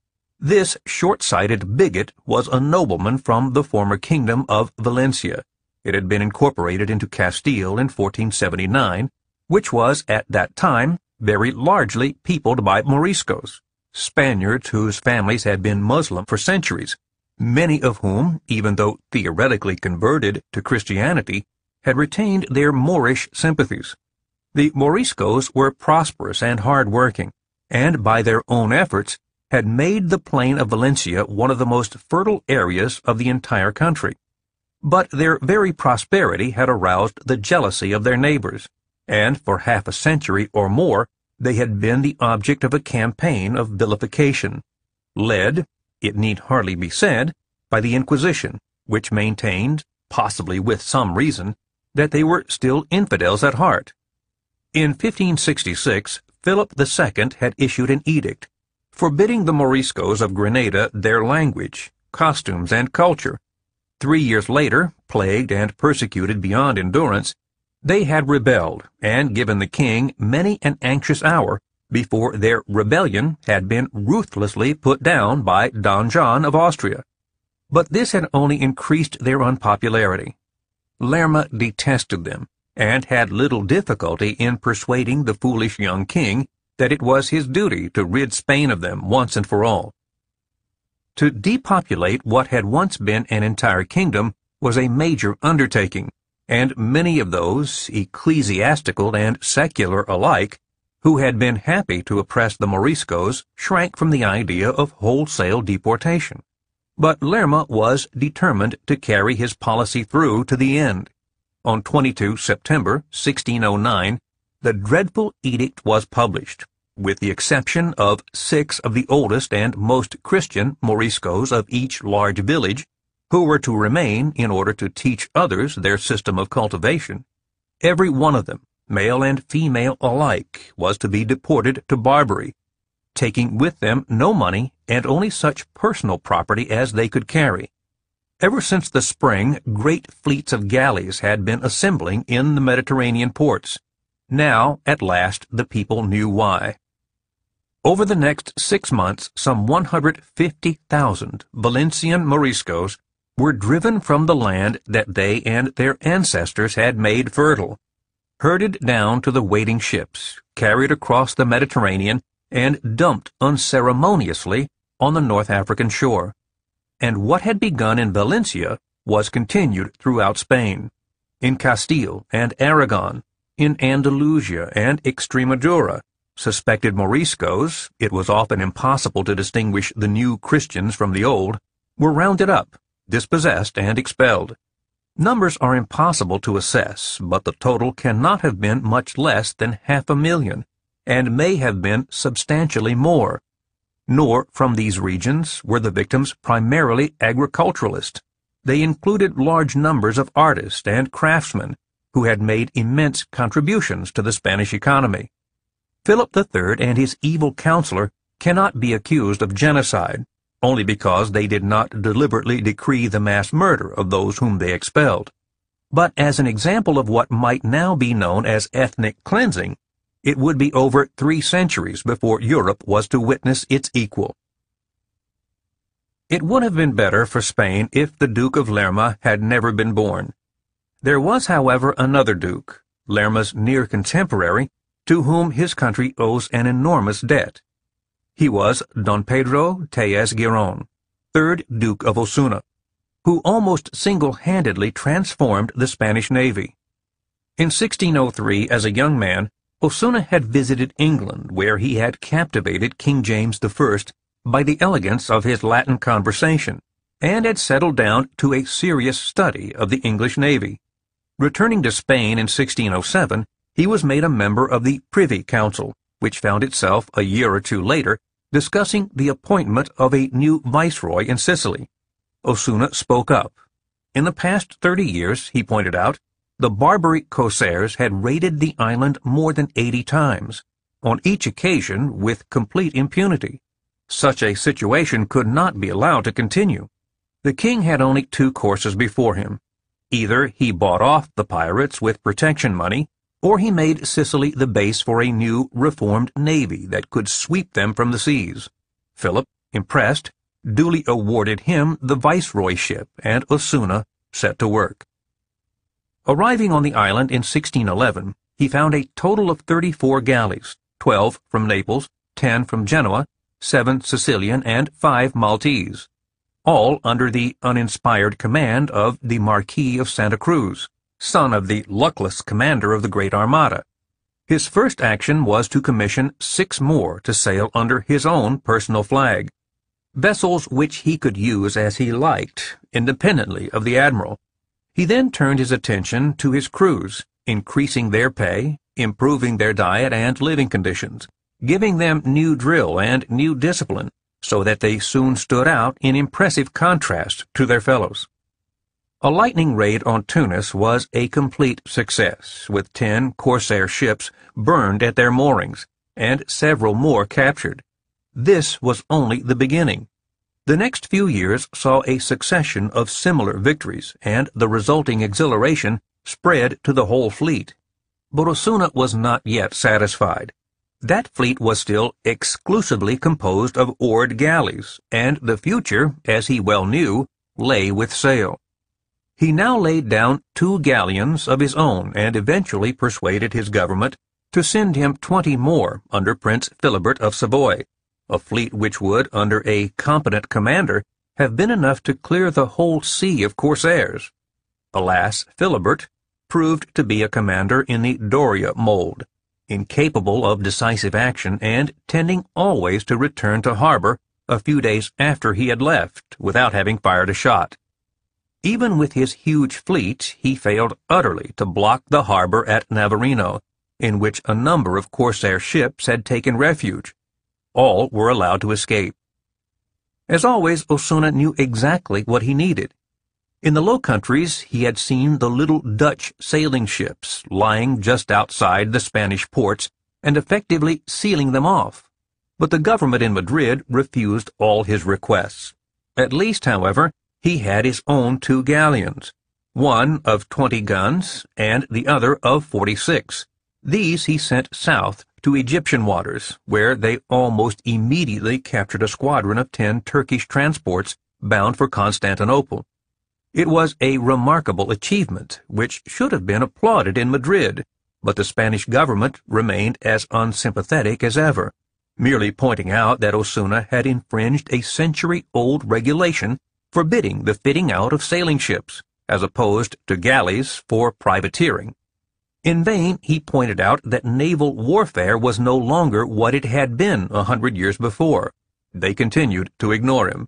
This short-sighted bigot was a nobleman from the former kingdom of Valencia. It had been incorporated into Castile in 1479, which was at that time very largely peopled by Moriscos, Spaniards whose families had been Muslim for centuries, many of whom, even though theoretically converted to Christianity, had retained their Moorish sympathies. The Moriscos were prosperous and hard-working, and by their own efforts had made the plain of Valencia one of the most fertile areas of the entire country. But their very prosperity had aroused the jealousy of their neighbors, and for half a century or more they had been the object of a campaign of vilification, led, it need hardly be said, by the Inquisition, which maintained, possibly with some reason, that they were still infidels at heart. In 1566, Philip II had issued an edict forbidding the Moriscos of Granada their language, costumes, and culture. 3 years later, plagued and persecuted beyond endurance, they had rebelled and given the king many an anxious hour before their rebellion had been ruthlessly put down by Don John of Austria. But this had only increased their unpopularity. Lerma detested them, and had little difficulty in persuading the foolish young king that it was his duty to rid Spain of them once and for all. To depopulate what had once been an entire kingdom was a major undertaking, and many of those, ecclesiastical and secular alike, who had been happy to oppress the Moriscos shrank from the idea of wholesale deportation. But Lerma was determined to carry his policy through to the end. On 22 September 1609, the dreadful edict was published, with the exception of 6 of the oldest and most Christian Moriscos of each large village, who were to remain in order to teach others their system of cultivation. Every one of them, male and female alike, was to be deported to Barbary, taking with them no money and only such personal property as they could carry. Ever since the spring, great fleets of galleys had been assembling in the Mediterranean ports. Now, at last, the people knew why. Over the next 6 months, some 150,000 Valencian Moriscos were driven from the land that they and their ancestors had made fertile, herded down to the waiting ships, carried across the Mediterranean, and dumped unceremoniously on the North African shore. And what had begun in Valencia was continued throughout Spain, in Castile and Aragon, in Andalusia and Extremadura. Suspected Moriscos, it was often impossible to distinguish the new Christians from the old, were rounded up, dispossessed, and expelled. Numbers are impossible to assess, but the total cannot have been much less than 500,000, and may have been substantially more. Nor, from these regions, were the victims primarily agriculturalists. They included large numbers of artists and craftsmen who had made immense contributions to the Spanish economy. Philip III and his evil counselor cannot be accused of genocide, only because they did not deliberately decree the mass murder of those whom they expelled. But as an example of what might now be known as ethnic cleansing, it would be over 3 centuries before Europe was to witness its equal. It would have been better for Spain if the Duke of Lerma had never been born. There was, however, another duke, Lerma's near contemporary, to whom his country owes an enormous debt. He was Don Pedro Tellez Giron, 3rd Duke of Osuna, who almost single-handedly transformed the Spanish Navy. In 1603, as a young man, Osuna had visited England, where he had captivated King James I by the elegance of his Latin conversation, and had settled down to a serious study of the English Navy. Returning to Spain in 1607, he was made a member of the Privy Council, which found itself a year or two later discussing the appointment of a new viceroy in Sicily. Osuna spoke up. In the past 30 years, he pointed out, the Barbary corsairs had raided the island more than 80 times, on each occasion with complete impunity. Such a situation could not be allowed to continue. The king had only 2 courses before him. Either he bought off the pirates with protection money, or he made Sicily the base for a new, reformed navy that could sweep them from the seas. Philip, impressed, duly awarded him the viceroyship, and Osuna set to work. Arriving on the island in 1611, he found a total of 34 galleys, 12 from Naples, 10 from Genoa, 7 Sicilian, and 5 Maltese, all under the uninspired command of the Marquis of Santa Cruz, son of the luckless commander of the Great Armada. His first action was to commission 6 more to sail under his own personal flag, vessels which he could use as he liked, independently of the admiral. He then turned his attention to his crews, increasing their pay, improving their diet and living conditions, giving them new drill and new discipline, so that they soon stood out in impressive contrast to their fellows. A lightning raid on Tunis was a complete success, with 10 corsair ships burned at their moorings, and several more captured. This was only the beginning. The next few years saw a succession of similar victories, and the resulting exhilaration spread to the whole fleet. But Osuna was not yet satisfied. That fleet was still exclusively composed of oared galleys, and the future, as he well knew, lay with sail. He now laid down 2 galleons of his own and eventually persuaded his government to send him 20 more under Prince Philibert of Savoy, a fleet which would, under a competent commander, have been enough to clear the whole sea of corsairs. Alas, Philibert proved to be a commander in the Doria mold, incapable of decisive action and tending always to return to harbor a few days after he had left, without having fired a shot. Even with his huge fleet, he failed utterly to block the harbor at Navarino, in which a number of corsair ships had taken refuge. All were allowed to escape. As always, Osuna knew exactly what he needed. In the Low Countries, he had seen the little Dutch sailing ships lying just outside the Spanish ports and effectively sealing them off. But the government in Madrid refused all his requests. At least, however, he had his own 2 galleons, one of 20 guns and the other of 46. These he sent south to Egyptian waters, where they almost immediately captured a squadron of 10 Turkish transports bound for Constantinople. It was a remarkable achievement, which should have been applauded in Madrid, but the Spanish government remained as unsympathetic as ever, merely pointing out that Osuna had infringed a century-old regulation forbidding the fitting out of sailing ships, as opposed to galleys for privateering. In vain he pointed out that naval warfare was no longer what it had been 100 years before. They continued to ignore him.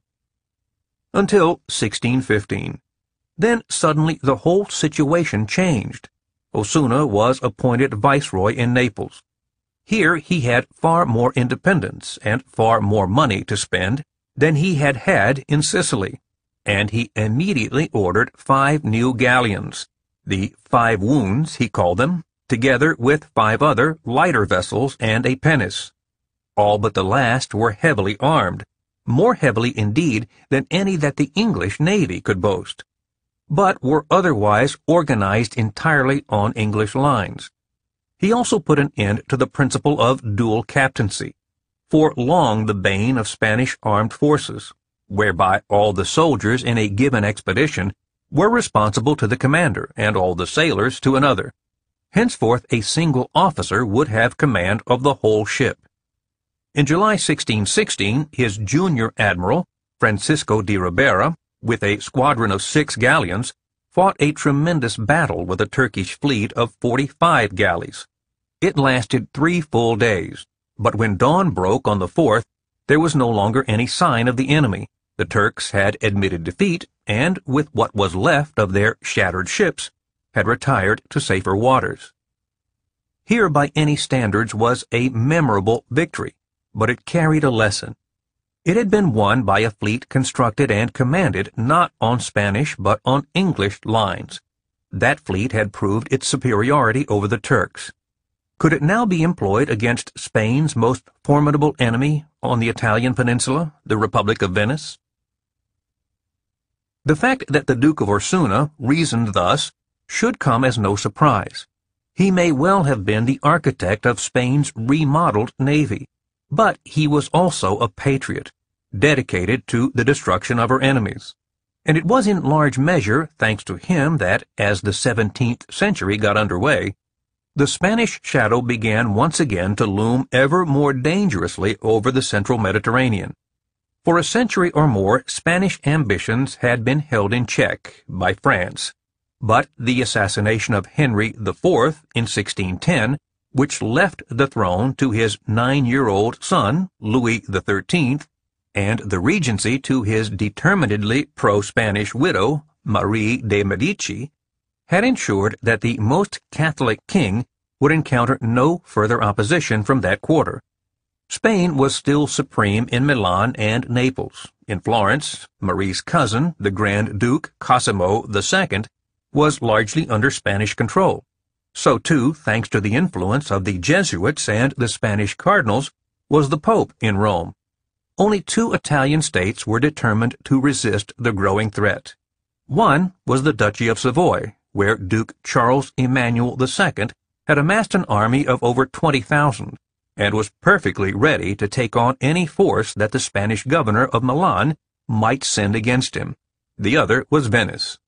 Until 1615. Then suddenly the whole situation changed. Osuna was appointed viceroy in Naples. Here he had far more independence and far more money to spend than he had had in Sicily, and he immediately ordered 5 new galleons, the 5 wounds, he called them, together with 5 other lighter vessels and a pinnace. All but the last were heavily armed, more heavily indeed than any that the English navy could boast, but were otherwise organized entirely on English lines. He also put an end to the principle of dual captaincy, for long the bane of Spanish armed forces, whereby all the soldiers in a given expedition were responsible to the commander and all the sailors to another. Henceforth a single officer would have command of the whole ship. In July 1616, his junior admiral, Francisco de Ribera, with a squadron of 6 galleons, fought a tremendous battle with a Turkish fleet of 45 galleys. It lasted 3 full days, but when dawn broke on the 4th, there was no longer any sign of the enemy. The Turks had admitted defeat, and, with what was left of their shattered ships, had retired to safer waters. Here, by any standards, was a memorable victory, but it carried a lesson. It had been won by a fleet constructed and commanded not on Spanish but on English lines. That fleet had proved its superiority over the Turks. Could it now be employed against Spain's most formidable enemy on the Italian peninsula, the Republic of Venice? The fact that the Duke of Orsuna reasoned thus should come as no surprise. He may well have been the architect of Spain's remodeled navy, but he was also a patriot, dedicated to the destruction of her enemies. And it was in large measure thanks to him that, as the 17th century got underway, the Spanish shadow began once again to loom ever more dangerously over the central Mediterranean. For a century or more, Spanish ambitions had been held in check by France, but the assassination of Henry IV in 1610, which left the throne to his 9-year-old son, Louis XIII, and the regency to his determinedly pro-Spanish widow, Marie de Medici, had ensured that the most Catholic king would encounter no further opposition from that quarter. Spain was still supreme in Milan and Naples. In Florence, Marie's cousin, the Grand Duke Cosimo II, was largely under Spanish control. So too, thanks to the influence of the Jesuits and the Spanish cardinals, was the Pope in Rome. Only 2 Italian states were determined to resist the growing threat. One was the Duchy of Savoy, where Duke Charles Emmanuel II had amassed an army of over 20,000, and was perfectly ready to take on any force that the Spanish governor of Milan might send against him. The other was Venice.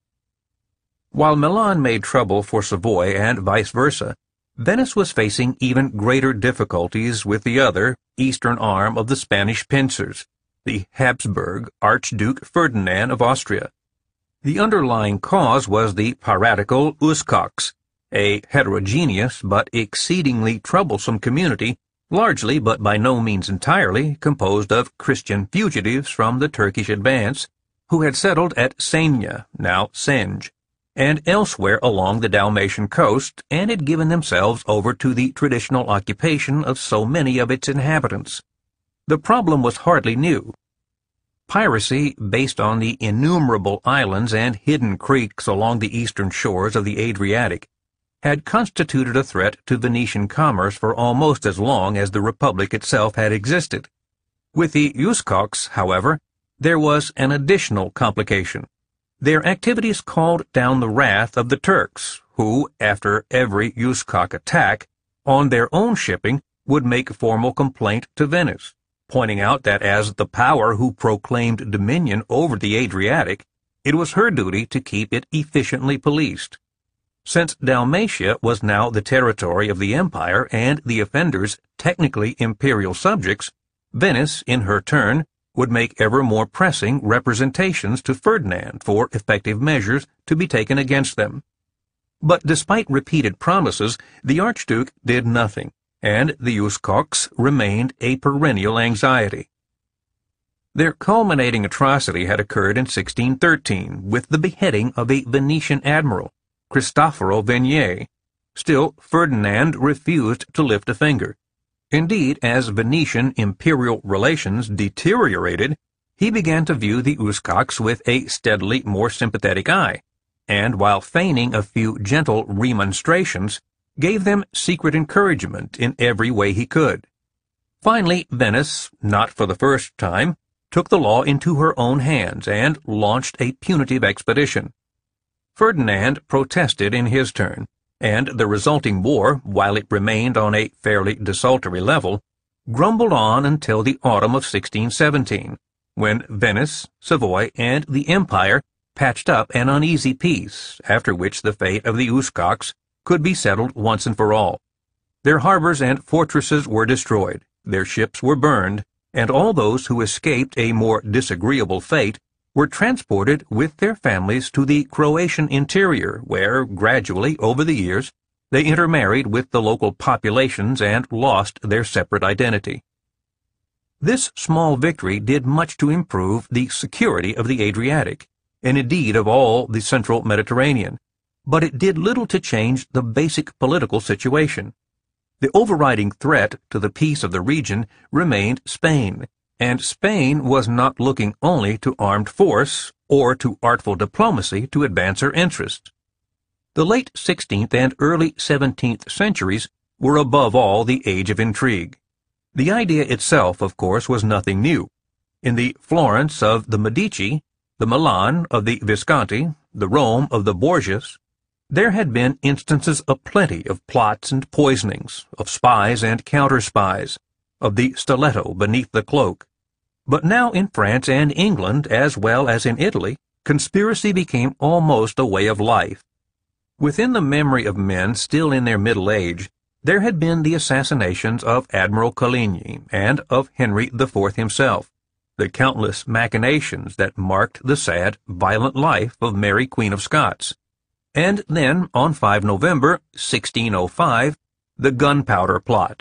While Milan made trouble for Savoy and vice versa, Venice was facing even greater difficulties with the other eastern arm of the Spanish pincers, the Habsburg Archduke Ferdinand of Austria. The underlying cause was the piratical Uskoks, a heterogeneous but exceedingly troublesome community, largely but by no means entirely composed of Christian fugitives from the Turkish advance, who had settled at Senya, now Senge, and elsewhere along the Dalmatian coast, and had given themselves over to the traditional occupation of so many of its inhabitants. The problem was hardly new. Piracy, based on the innumerable islands and hidden creeks along the eastern shores of the Adriatic, had constituted a threat to Venetian commerce for almost as long as the Republic itself had existed. With the Uskoks, however, there was an additional complication. Their activities called down the wrath of the Turks, who, after every Uskok attack, on their own shipping, would make formal complaint to Venice, pointing out that as the power who proclaimed dominion over the Adriatic, it was her duty to keep it efficiently policed. Since Dalmatia was now the territory of the empire and the offenders technically imperial subjects, Venice, in her turn, would make ever more pressing representations to Ferdinand for effective measures to be taken against them. But despite repeated promises, the Archduke did nothing, and the Uskoks remained a perennial anxiety. Their culminating atrocity had occurred in 1613 with the beheading of a Venetian admiral, Cristoforo Venier. Still, Ferdinand refused to lift a finger. Indeed, as Venetian imperial relations deteriorated, he began to view the Uskoks with a steadily more sympathetic eye, and while feigning a few gentle remonstrations, gave them secret encouragement in every way he could. Finally, Venice, not for the first time, took the law into her own hands and launched a punitive expedition. Ferdinand protested in his turn, and the resulting war, while it remained on a fairly desultory level, grumbled on until the autumn of 1617, when Venice, Savoy, and the Empire patched up an uneasy peace, after which the fate of the Uskoks could be settled once and for all. Their harbors and fortresses were destroyed, their ships were burned, and all those who escaped a more disagreeable fate were transported with their families to the Croatian interior, where, gradually, over the years, they intermarried with the local populations and lost their separate identity. This small victory did much to improve the security of the Adriatic, and indeed of all the central Mediterranean, but it did little to change the basic political situation. The overriding threat to the peace of the region remained Spain, and Spain was not looking only to armed force or to artful diplomacy to advance her interests. The late 16th and early 17th centuries were above all the age of intrigue. The idea itself, of course, was nothing new. In the Florence of the Medici, the Milan of the Visconti, the Rome of the Borgias, there had been instances aplenty of plots and poisonings, of spies and counter-spies, of the stiletto beneath the cloak. But now in France and England, as well as in Italy, conspiracy became almost a way of life. Within the memory of men still in their middle age, there had been the assassinations of Admiral Coligny and of Henry IV himself, the countless machinations that marked the sad, violent life of Mary Queen of Scots. And then, on 5 November, 1605, the Gunpowder Plot.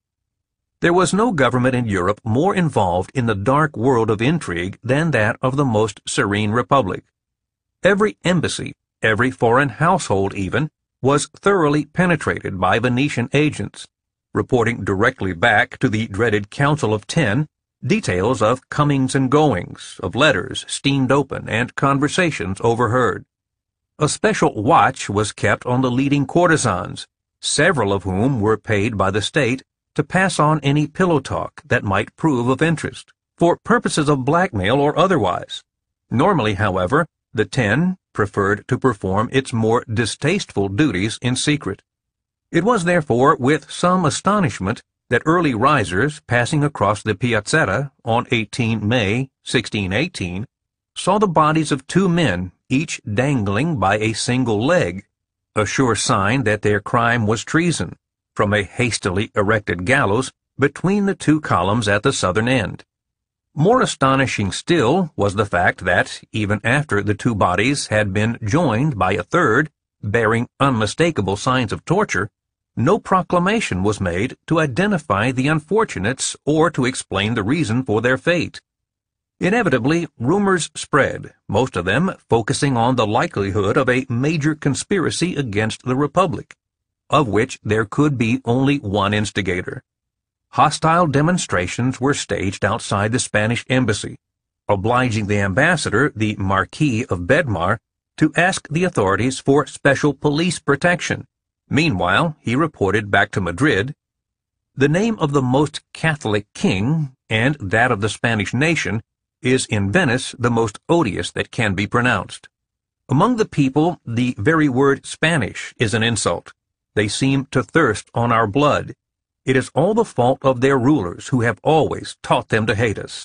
There was no government in Europe more involved in the dark world of intrigue than that of the most serene republic. Every embassy, every foreign household even, was thoroughly penetrated by Venetian agents, reporting directly back to the dreaded Council of Ten details of comings and goings, of letters steamed open and conversations overheard. A special watch was kept on the leading courtesans, several of whom were paid by the state to pass on any pillow talk that might prove of interest, for purposes of blackmail or otherwise. Normally, however, the Ten preferred to perform its more distasteful duties in secret. It was therefore with some astonishment that early risers passing across the Piazzetta on 18 May, 1618, saw the bodies of two men, each dangling by a single leg, a sure sign that their crime was treason, from a hastily erected gallows between the two columns at the southern end. More astonishing still was the fact that, even after the two bodies had been joined by a third, bearing unmistakable signs of torture, no proclamation was made to identify the unfortunates or to explain the reason for their fate. Inevitably, rumors spread, most of them focusing on the likelihood of a major conspiracy against the Republic, of which there could be only one instigator. Hostile demonstrations were staged outside the Spanish embassy, obliging the ambassador, the Marquis of Bedmar, to ask the authorities for special police protection. Meanwhile, he reported back to Madrid, "The name of the most Catholic king, and that of the Spanish nation, is in Venice the most odious that can be pronounced. Among the people, the very word Spanish is an insult. They seem to thirst on our blood. It is all the fault of their rulers, who have always taught them to hate us."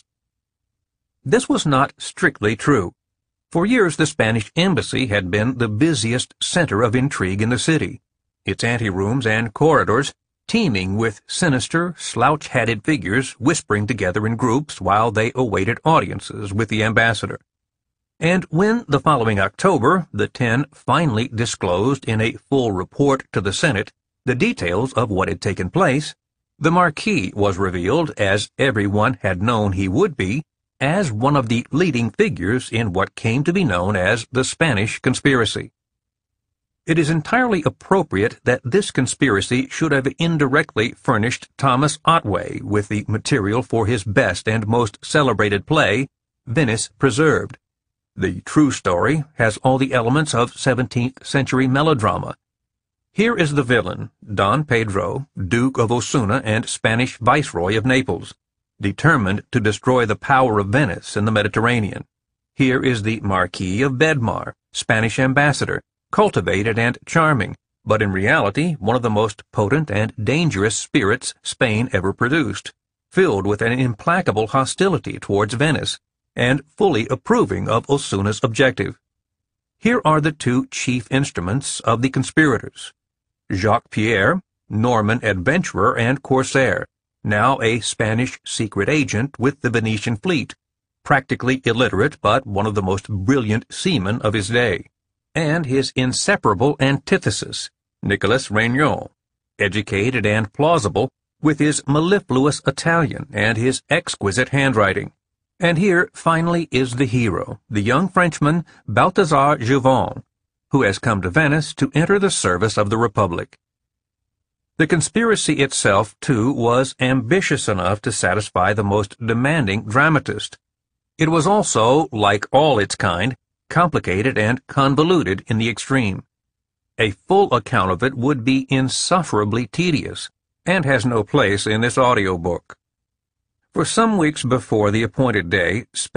This was not strictly true. For years the Spanish embassy had been the busiest center of intrigue in the city, its anterooms and corridors teeming with sinister, slouch-hatted figures whispering together in groups while they awaited audiences with the ambassador. And when, the following October, the Ten finally disclosed in a full report to the Senate the details of what had taken place, the Marquis was revealed, as everyone had known he would be, as one of the leading figures in what came to be known as the Spanish conspiracy. It is entirely appropriate that this conspiracy should have indirectly furnished Thomas Otway with the material for his best and most celebrated play, Venice Preserved. The true story has all the elements of 17th-century melodrama. Here is the villain, Don Pedro, Duke of Osuna and Spanish Viceroy of Naples, determined to destroy the power of Venice in the Mediterranean. Here is the Marquis of Bedmar, Spanish ambassador, cultivated and charming, but in reality one of the most potent and dangerous spirits Spain ever produced, filled with an implacable hostility towards Venice, and fully approving of Osuna's objective. Here are the two chief instruments of the conspirators. Jacques Pierre, Norman adventurer and corsair, now a Spanish secret agent with the Venetian fleet, practically illiterate but one of the most brilliant seamen of his day, and his inseparable antithesis, Nicolas Regnault, educated and plausible, with his mellifluous Italian and his exquisite handwriting. And here, finally, is the hero, the young Frenchman Balthazar Jouvin, who has come to Venice to enter the service of the Republic. The conspiracy itself, too, was ambitious enough to satisfy the most demanding dramatist. It was also, like all its kind, complicated and convoluted in the extreme. A full account of it would be insufferably tedious, and has no place in this audiobook. For some weeks before the appointed day,